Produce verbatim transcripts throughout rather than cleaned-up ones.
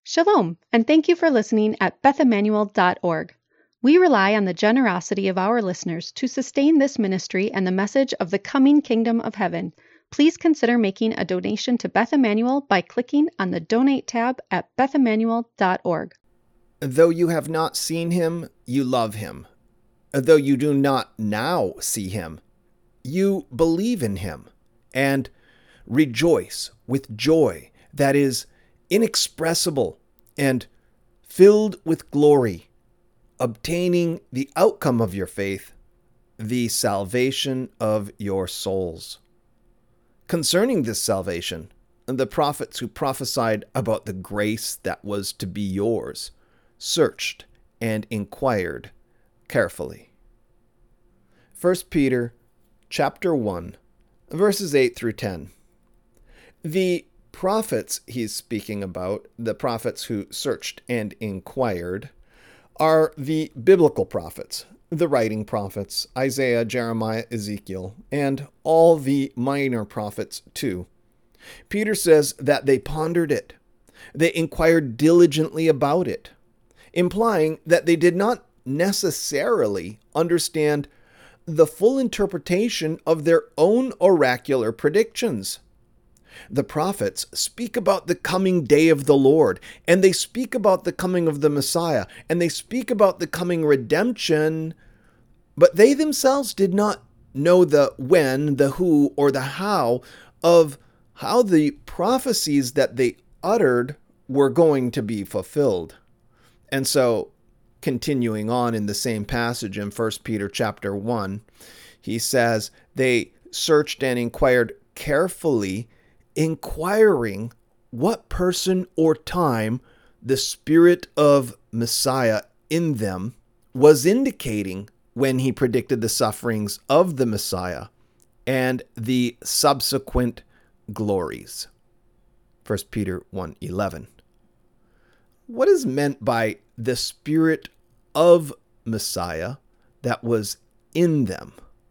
Shalom, and thank you for listening at beth emmanuel dot org. We rely on the generosity of our listeners to sustain this ministry and the message of the coming kingdom of heaven. Please consider making a donation to Beth Emmanuel by clicking on the Donate tab at beth emmanuel dot org. Though you have not seen him, you love him. Though you do not now see him, you believe in him and rejoice with joy that is inexpressible and filled with glory, obtaining the outcome of your faith, the salvation of your souls. Concerning this salvation, the prophets who prophesied about the grace that was to be yours searched and inquired carefully. First Peter chapter one, verses eight through ten. The prophets he's speaking about, the prophets who searched and inquired, are the biblical prophets, the writing prophets, Isaiah, Jeremiah, Ezekiel, and all the minor prophets too. Peter says that they pondered it. They inquired diligently about it, implying that they did not necessarily understand the full interpretation of their own oracular predictions. The prophets speak about the coming day of the Lord, and they speak about the coming of the Messiah, and they speak about the coming redemption, but they themselves did not know the when, the who, or the how of how the prophecies that they uttered were going to be fulfilled. And so, continuing on in the same passage in First Peter chapter one, he says, they searched and inquired carefully, inquiring what person or time the Spirit of Messiah in them was indicating when he predicted the sufferings of the Messiah and the subsequent glories. First Peter one eleven. What is meant by the Spirit of Messiah that was in them?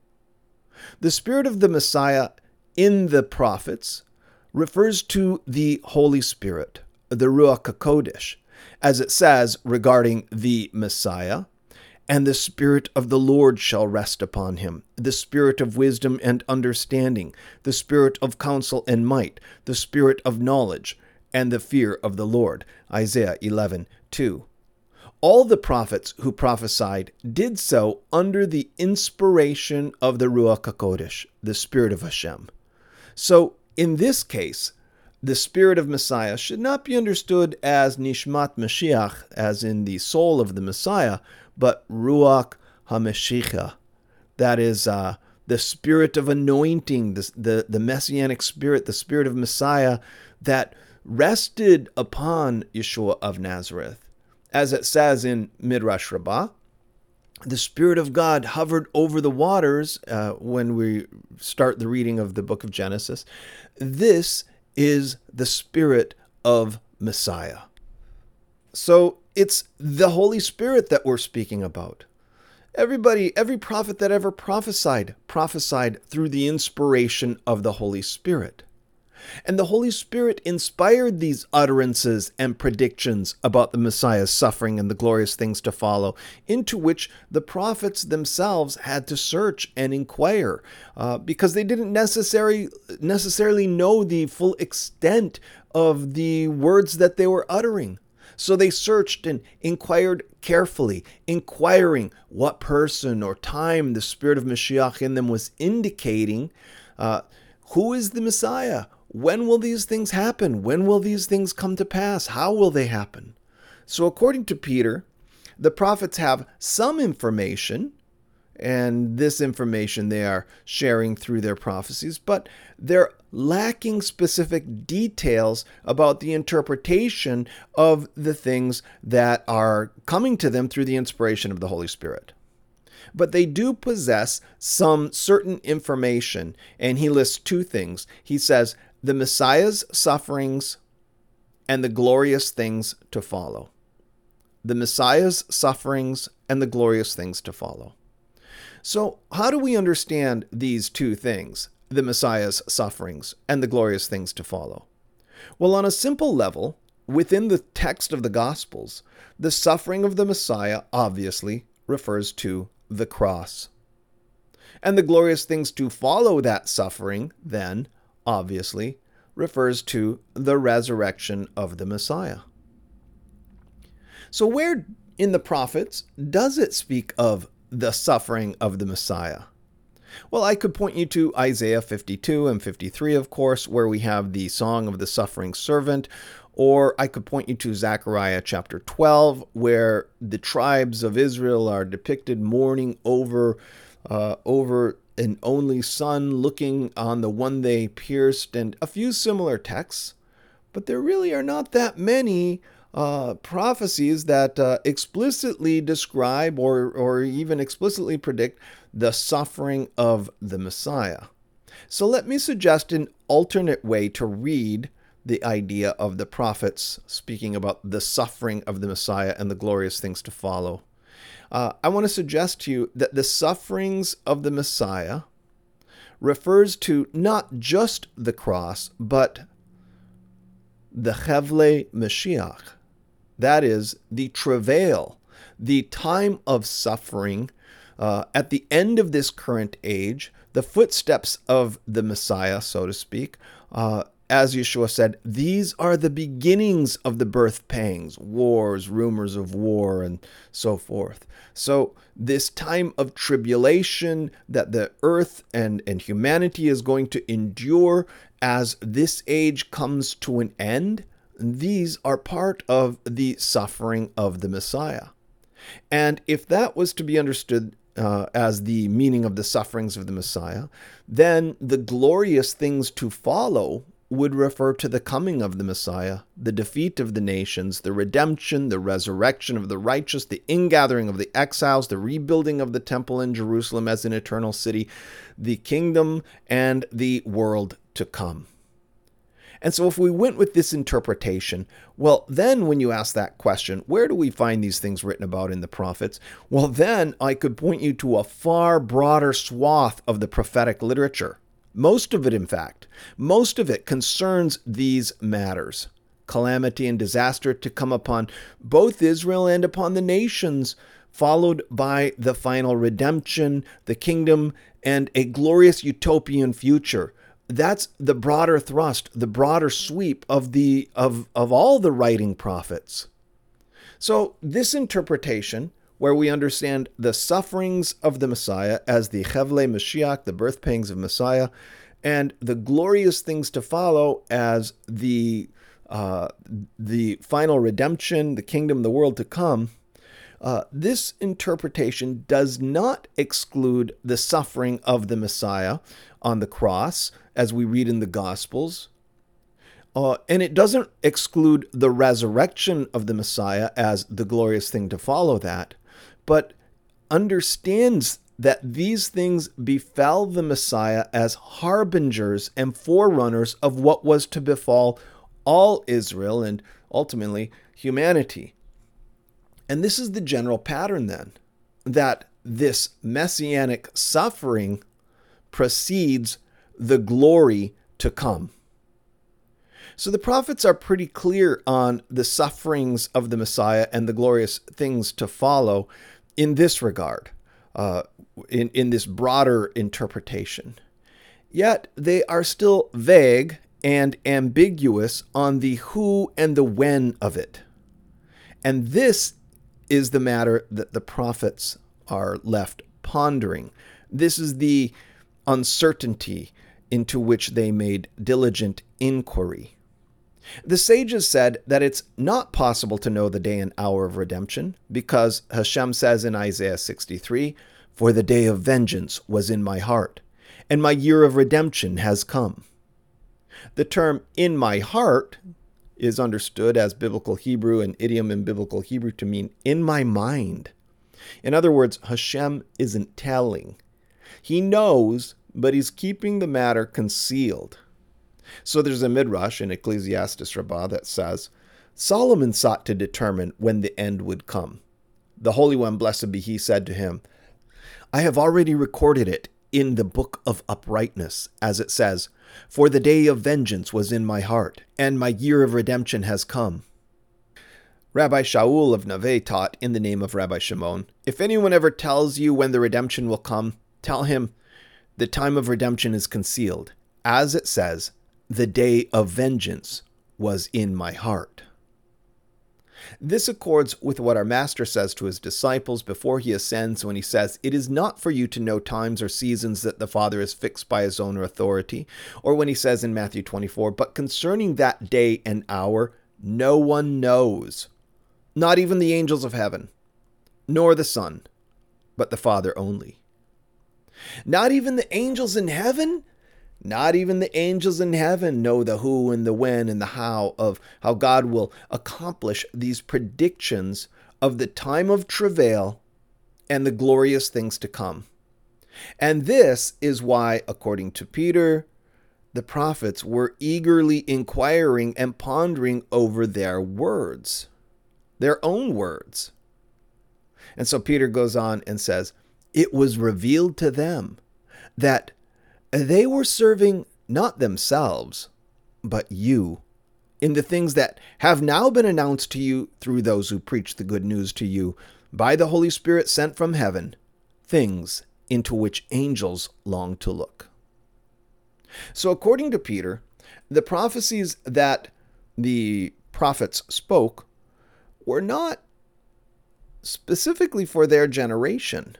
The Spirit of the Messiah in the prophets refers to the Holy Spirit, the Ruach HaKodesh, as it says regarding the Messiah, and the Spirit of the Lord shall rest upon him, the Spirit of wisdom and understanding, the Spirit of counsel and might, the Spirit of knowledge, and the fear of the Lord. Isaiah eleven two. All the prophets who prophesied did so under the inspiration of the Ruach HaKodesh, the Spirit of Hashem. So, in this case, the Spirit of Messiah should not be understood as Nishmat Mashiach, as in the soul of the Messiah, but Ruach HaMashiach. That is uh, the Spirit of anointing, the, the, the Messianic Spirit, the Spirit of Messiah that rested upon Yeshua of Nazareth. As it says in Midrash Rabbah, the Spirit of God hovered over the waters uh, when we start the reading of the book of Genesis. This is the Spirit of Messiah. So it's the Holy Spirit that we're speaking about. Everybody, every prophet that ever prophesied, prophesied through the inspiration of the Holy Spirit. And the Holy Spirit inspired these utterances and predictions about the Messiah's suffering and the glorious things to follow, into which the prophets themselves had to search and inquire, uh, because they didn't necessarily necessarily know the full extent of the words that they were uttering. So they searched and inquired carefully, inquiring what person or time the Spirit of Mashiach in them was indicating. Uh, who is the Messiah? When will these things happen? When will these things come to pass? How will they happen? So according to Peter, the prophets have some information, and this information they are sharing through their prophecies, but they're lacking specific details about the interpretation of the things that are coming to them through the inspiration of the Holy Spirit. But they do possess some certain information, and he lists two things. He says, the Messiah's sufferings and the glorious things to follow. The Messiah's sufferings and the glorious things to follow. So how do we understand these two things, the Messiah's sufferings and the glorious things to follow? Well, on a simple level, within the text of the Gospels, the suffering of the Messiah obviously refers to the cross. And the glorious things to follow that suffering, then, obviously, refers to the resurrection of the Messiah. So where in the prophets does it speak of the suffering of the Messiah? Well, I could point you to Isaiah fifty-two and fifty-three, of course, where we have the song of the suffering servant, or I could point you to Zechariah chapter twelve, where the tribes of Israel are depicted mourning over, uh, over an only son, looking on the one they pierced, and a few similar texts. But there really are not that many Uh, prophecies that uh, explicitly describe or, or even explicitly predict the suffering of the Messiah. So let me suggest an alternate way to read the idea of the prophets speaking about the suffering of the Messiah and the glorious things to follow. Uh, I want to suggest to you that the sufferings of the Messiah refers to not just the cross, but the Chevle Mashiach. That is, the travail, the time of suffering uh, at the end of this current age, the footsteps of the Messiah, so to speak. Uh, as Yeshua said, these are the beginnings of the birth pangs, wars, rumors of war, and so forth. So this time of tribulation that the earth and, and humanity is going to endure as this age comes to an end, these are part of the suffering of the Messiah. And if that was to be understood uh, as the meaning of the sufferings of the Messiah, then the glorious things to follow would refer to the coming of the Messiah, the defeat of the nations, the redemption, the resurrection of the righteous, the ingathering of the exiles, the rebuilding of the temple in Jerusalem as an eternal city, the kingdom, and the world to come. And so if we went with this interpretation, well, then when you ask that question, where do we find these things written about in the prophets? Well, then I could point you to a far broader swath of the prophetic literature. Most of it, in fact, most of it concerns these matters. Calamity and disaster to come upon both Israel and upon the nations, followed by the final redemption, the kingdom, and a glorious utopian future. That's the broader thrust, the broader sweep of the of, of all the writing prophets. So this interpretation, where we understand the sufferings of the Messiah as the Chevle Mashiach, the birth pangs of Messiah, and the glorious things to follow as the uh, the final redemption, the kingdom, the world to come, uh, this interpretation does not exclude the suffering of the Messiah on the cross, as we read in the Gospels. Uh, and it doesn't exclude the resurrection of the Messiah as the glorious thing to follow that, but understands that these things befell the Messiah as harbingers and forerunners of what was to befall all Israel and ultimately humanity. And this is the general pattern then, that this messianic suffering precedes the glory to come. So the prophets are pretty clear on the sufferings of the Messiah and the glorious things to follow in this regard, uh, in, in this broader interpretation. Yet they are still vague and ambiguous on the who and the when of it. And this is the matter that the prophets are left pondering. This is the uncertainty into which they made diligent inquiry. The sages said that it's not possible to know the day and hour of redemption because Hashem says in Isaiah sixty-three, "For the day of vengeance was in my heart, and my year of redemption has come." The term "in my heart" is understood as biblical Hebrew, an idiom in biblical Hebrew, to mean in my mind. In other words, Hashem isn't telling. He knows, but he's keeping the matter concealed. So there's a midrash in Ecclesiastes Rabbah that says, Solomon sought to determine when the end would come. The Holy One, blessed be he, said to him, I have already recorded it in the book of uprightness, as it says, For the day of vengeance was in my heart, and my year of redemption has come. Rabbi Shaul of Naveh taught in the name of Rabbi Shimon, if anyone ever tells you when the redemption will come, tell him the time of redemption is concealed. As it says, the day of vengeance was in my heart. This accords with what our Master says to his disciples before he ascends when he says, it is not for you to know times or seasons that the Father has fixed by his own authority, or when he says in Matthew twenty-four, but concerning that day and hour, no one knows. Not even the angels of heaven, nor the Son, but the Father only. Not even the angels in heaven? Not even the angels in heaven know the who and the when and the how of how God will accomplish these predictions of the time of travail and the glorious things to come. And this is why, according to Peter, the prophets were eagerly inquiring and pondering over their words. Their own words. And so Peter goes on and says, it was revealed to them that they were serving not themselves, but you, in the things that have now been announced to you through those who preach the good news to you by the Holy Spirit sent from heaven, things into which angels long to look. So according to Peter, the prophecies that the prophets spoke were not specifically for their generation,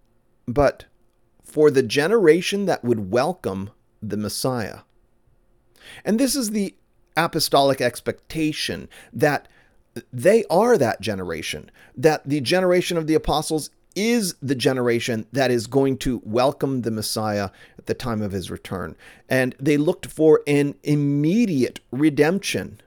but for the generation that would welcome the Messiah. And this is the apostolic expectation that they are that generation, that the generation of the apostles is the generation that is going to welcome the Messiah at the time of his return. And they looked for an immediate redemption.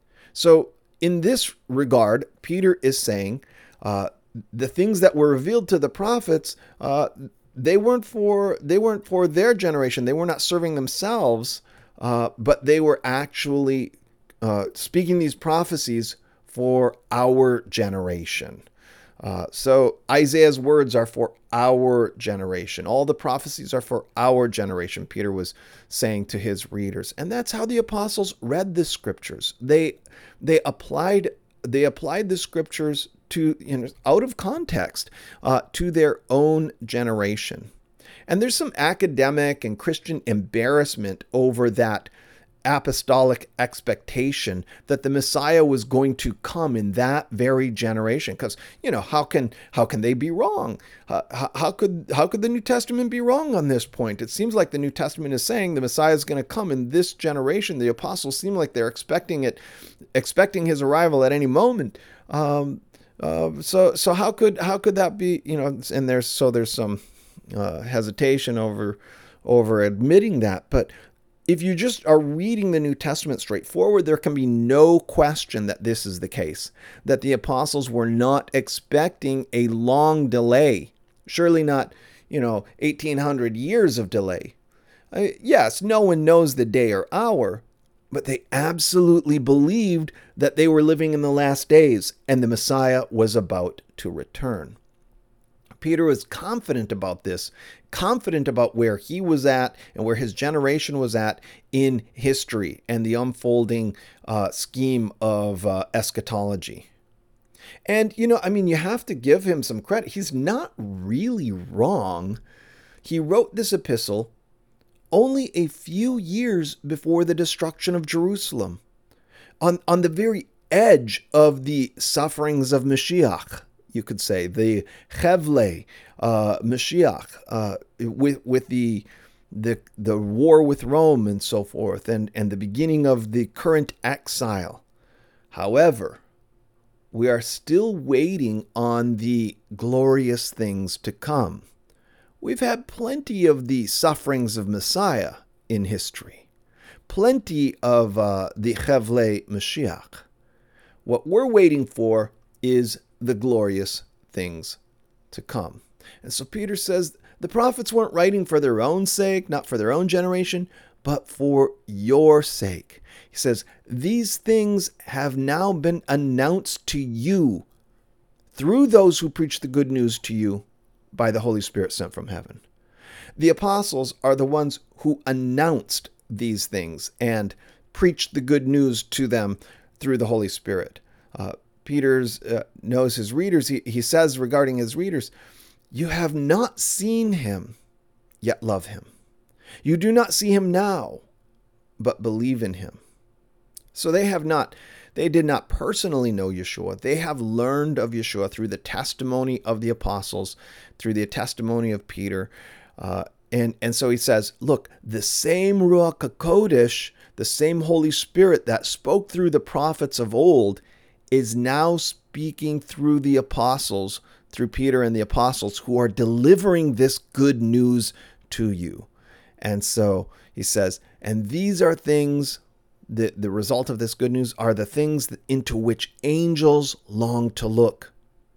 So in this regard, Peter is saying uh, the things that were revealed to the prophets, uh, they weren't for they weren't for their generation. They were not serving themselves, uh, but they were actually uh, speaking these prophecies for our generation. Uh, so Isaiah's words are for our generation. All the prophecies are for our generation, Peter was saying to his readers. And that's how the apostles read the scriptures. They they applied they applied the scriptures to, you know, out of context uh, to their own generation. And there's some academic and Christian embarrassment over that apostolic expectation that the Messiah was going to come in that very generation. Because, you know, how can how can they be wrong? Uh, how, how could how could the New Testament be wrong on this point? It seems like the New Testament is saying the Messiah is going to come in this generation. The apostles seem like they're expecting it, expecting his arrival at any moment. Um, uh, so so how could how could that be? You know, and there's so there's some uh, hesitation over over admitting that, but if you just are reading the New Testament straightforward, there can be no question that this is the case, that the apostles were not expecting a long delay, surely not, you know, eighteen hundred years of delay. Uh, yes, no one knows the day or hour, but they absolutely believed that they were living in the last days and the Messiah was about to return. Peter was confident about this, confident about where he was at and where his generation was at in history and the unfolding uh, scheme of uh, eschatology. And, you know, I mean, you have to give him some credit. He's not really wrong. He wrote this epistle only a few years before the destruction of Jerusalem, on, on the very edge of the sufferings of Mashiach. You could say the Chevle uh, Mashiach, uh, with with the the the war with Rome and so forth, and and the beginning of the current exile. However, we are still waiting on the glorious things to come. We've had plenty of the sufferings of Messiah in history, plenty of uh, the Chevle Mashiach. What we're waiting for is the glorious things to come. And so Peter says the prophets weren't writing for their own sake, not for their own generation, but for your sake. He says, these things have now been announced to you through those who preach the good news to you by the Holy Spirit sent from heaven. The apostles are the ones who announced these things and preached the good news to them through the Holy Spirit. Uh, Peter's uh, knows his readers, he, he says regarding his readers, you have not seen him, yet love him. You do not see him now, but believe in him. So they have not, they did not personally know Yeshua. They have learned of Yeshua through the testimony of the apostles, through the testimony of Peter. Uh, and, and so he says, look, the same Ruach HaKodesh, the same Holy Spirit that spoke through the prophets of old, is now speaking through the apostles, through Peter and the apostles, who are delivering this good news to you. And so he says, and these are things, the, the result of this good news are the things that, into which angels long to look.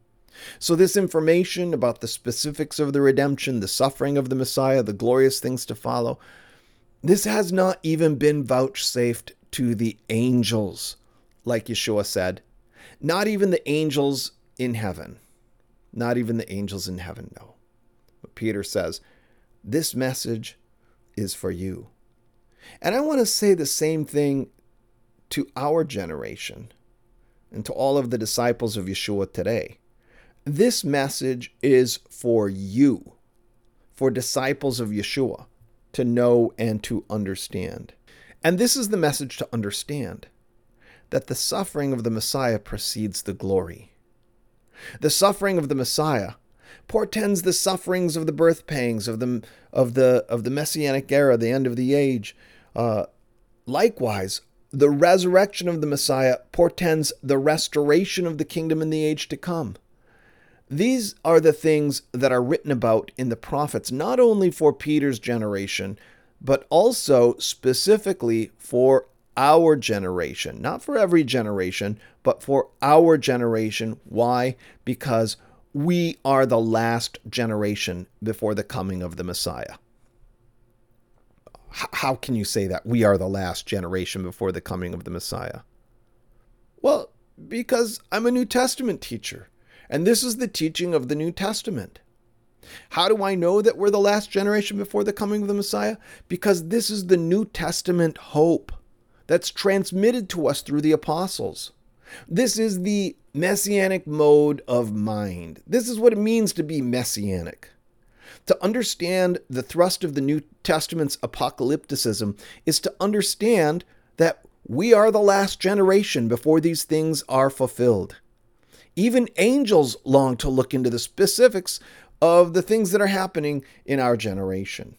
So this information about the specifics of the redemption, the suffering of the Messiah, the glorious things to follow, this has not even been vouchsafed to the angels, like Yeshua said. Not even the angels in heaven. Not even the angels in heaven know. But Peter says, this message is for you. And I want to say the same thing to our generation and to all of the disciples of Yeshua today. This message is for you, for disciples of Yeshua, to know and to understand. And this is the message to understand, that the suffering of the Messiah precedes the glory. The suffering of the Messiah portends the sufferings of the birth pangs of the of the of the Messianic era, the end of the age. Uh, likewise, the resurrection of the Messiah portends the restoration of the kingdom in the age to come. These are the things that are written about in the prophets, not only for Peter's generation, but also specifically for our generation. Not for every generation, but for our generation. Why? Because we are the last generation before the coming of the Messiah. H- how can you say that? We are the last generation before the coming of the Messiah. Well, because I'm a New Testament teacher, and this is the teaching of the New Testament. How do I know that we're the last generation before the coming of the Messiah? Because this is the New Testament hope that's transmitted to us through the apostles. This is the messianic mode of mind. This is what it means to be messianic. To understand the thrust of the New Testament's apocalypticism is to understand that we are the last generation before these things are fulfilled. Even angels long to look into the specifics of the things that are happening in our generation.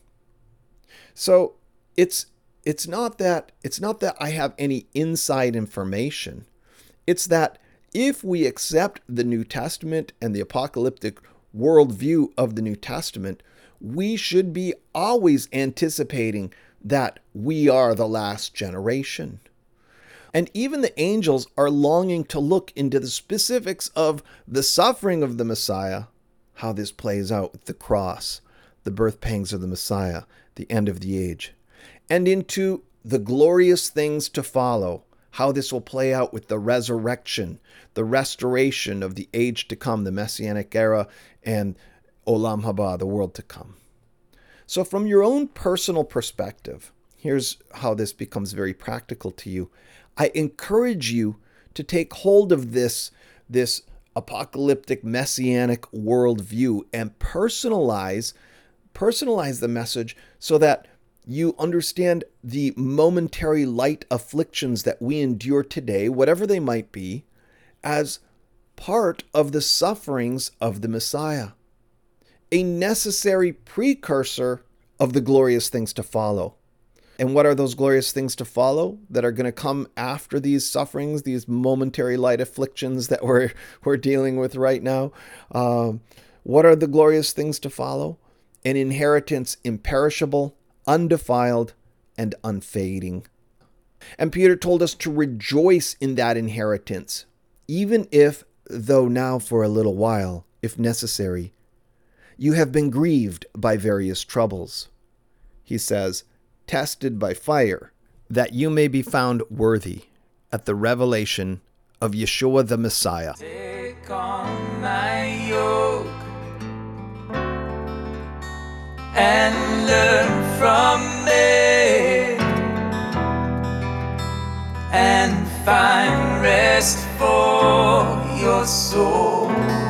So it's it's not that it's not that I have any inside information. It's that if we accept the New Testament and the apocalyptic worldview of the New Testament, we should be always anticipating that we are the last generation. And even the angels are longing to look into the specifics of the suffering of the Messiah, how this plays out with the cross, the birth pangs of the Messiah, the end of the age, and into the glorious things to follow, how this will play out with the resurrection, the restoration of the age to come, the Messianic era, and Olam Haba, the world to come. So from your own personal perspective, here's how this becomes very practical to you. I encourage you to take hold of this, this apocalyptic messianic worldview and personalize, personalize the message so that you understand the momentary light afflictions that we endure today, whatever they might be, as part of the sufferings of the Messiah, a necessary precursor of the glorious things to follow. And what are those glorious things to follow that are going to come after these sufferings, these momentary light afflictions that we're, we're dealing with right now? Um, what are the glorious things to follow? An inheritance imperishable, undefiled, and unfading. And Peter told us to rejoice in that inheritance, even if, though now for a little while, if necessary, you have been grieved by various troubles. He says, tested by fire, that you may be found worthy at the revelation of Yeshua the Messiah. Take on my yoke and learn from me and find rest for your soul.